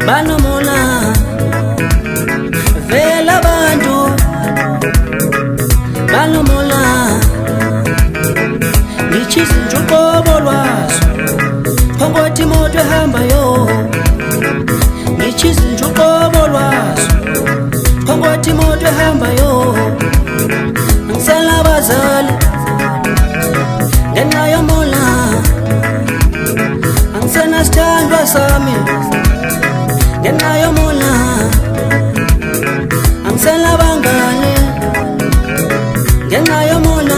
banomona vela bantu banomona ngichiza njuqobo lwazo phakathi imoto ehamba yo ngichiza njuqobo lwazo phakathi imoto ehamba yo ngisela bazali ngenxa yomola angisena sithandwa sami ngenxa yomola angisela bangane ngenxa yomola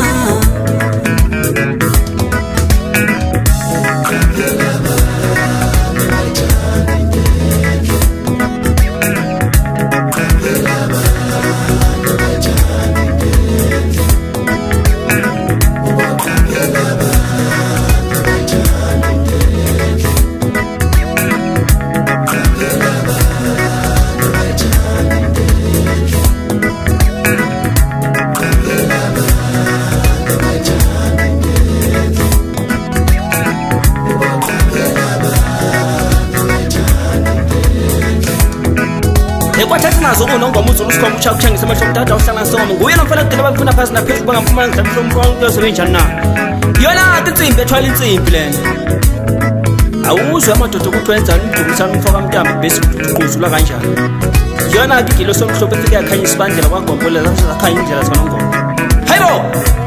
Ekwathi nazo unongoma uzulu sikhomba uchakuchangisa amehlo omdada uhlanga soma nguye nomfana kudela bafuna phasi naphezulu bangamfumana ngidla mhlomfana uyosebenza na yona insimbi ethwala insimbi lena awuzwe amadoda ukuthi wenzani umdumisana umfoka mntambi bese uquzula kanjani yona igilo somhlobo efike yakhanya isibandlela kwagombola zakhanya indlela zona ngoma hayibo